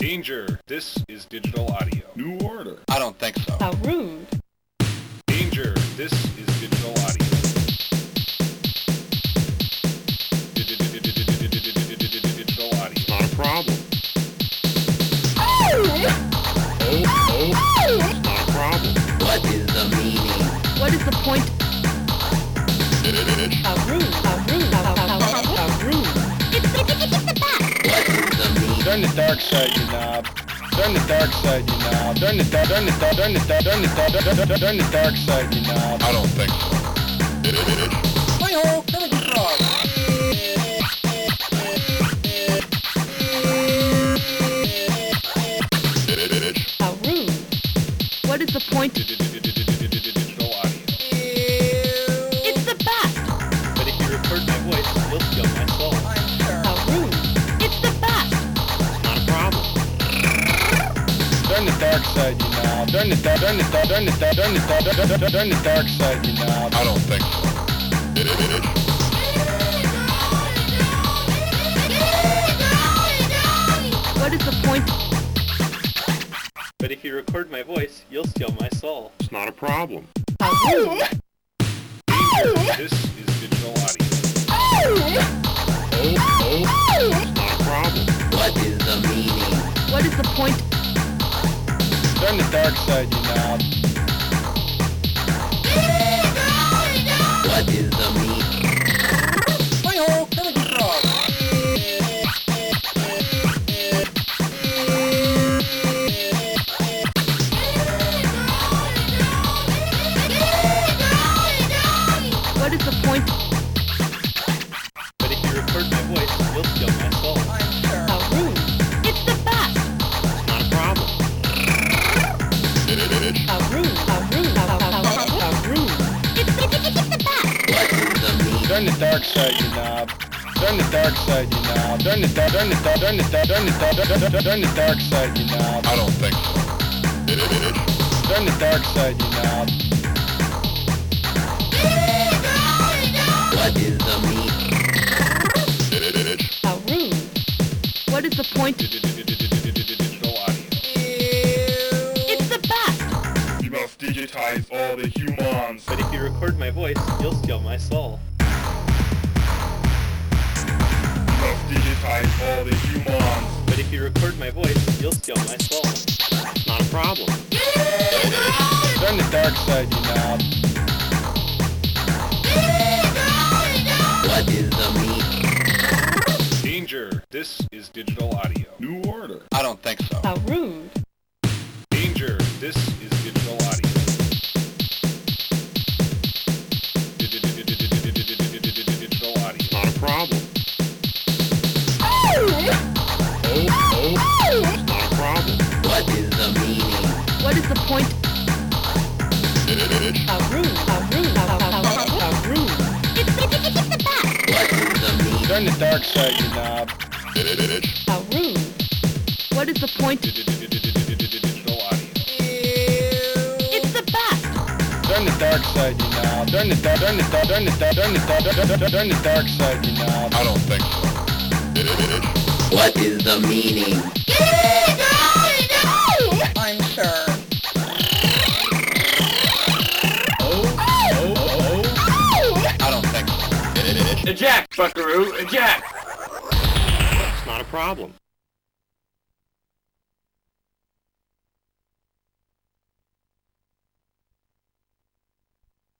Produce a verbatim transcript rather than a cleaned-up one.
Danger, this is digital audio. New order. I don't think so. How rude. Danger, this is digital audio. Digital audio. Not a problem. Oh! Oh, oh, not a problem. What is the meaning? What is the point? How rude. How rude. How, how, how, how rude. It's, it's, it's, it's the bat. What is the meaning? Turn the dark side, you knob. Turn the dark side, you knob. Turn the dark, turn the dark, turn the dark, turn the dark, turn the dark, turn the dark side, you knob. I don't think so. My hole, come and frog. How rude. What is the point? Digital audio. It's the bat. But if you record my voice, you'll steal my soul. How rude. It's the bat. Not a problem. Turn the dark side, you knob. Turn the dark, turn the dark, turn the dark, turn the dark, turn the dark, turn the dark side, you knob. I don't think so. What is the point? But if you record my voice, you'll steal my soul. It's not a problem. How rude. Danger, this is digital audio. Oh, oh, not a problem. What is the meaning? What is the point? Turn the dark side, you knob. What is the meaning? My hole, come and frog. What is the point? But if you record my voice, you'll steal my soul. How rude. It's the bat. It's not a problem. How rude. How rude. How, how, how, how rude. It's, it's, it's, it's the bat. What is the meaning? Turn the dark side, you knob. Turn the dark side, you knob. Turn the dark, turn the dark, turn the dark, turn the dark, turn the dark, turn the dark side, you knob. I don't think so. Turn the dark side, you knob. What is the meaning? How rude. What is the point? Digital audio. It's the bat. You must digitize all the humans. But if you record my voice, you'll steal my soul. You must digitize all the humans. But if you record my voice, you'll steal my soul. It's not a problem. Turn the dark side, you knob. What is the meaning? Danger, this is digital audio. New order. I don't think so. How rude. Danger, this is digital audio. Digital audio. Not a problem. Oh, oh, not a problem. What is the meaning? What is the point? How rude. How rude. How, how, how, how rude. It's, it's, it's, it's the bat. What is the meaning? Turn the dark side, you knob. How rude. What is the point? Digital audio. It's the bat. Turn the dark side, you knob. Turn the dark, turn the dark, turn the dark, turn the dark, turn the dark, turn the dark side, you knob. I don't think so. What is the meaning? I'm sure. Oh, oh, oh. I don't think so. Eject, buckaroo, eject! It's not a problem.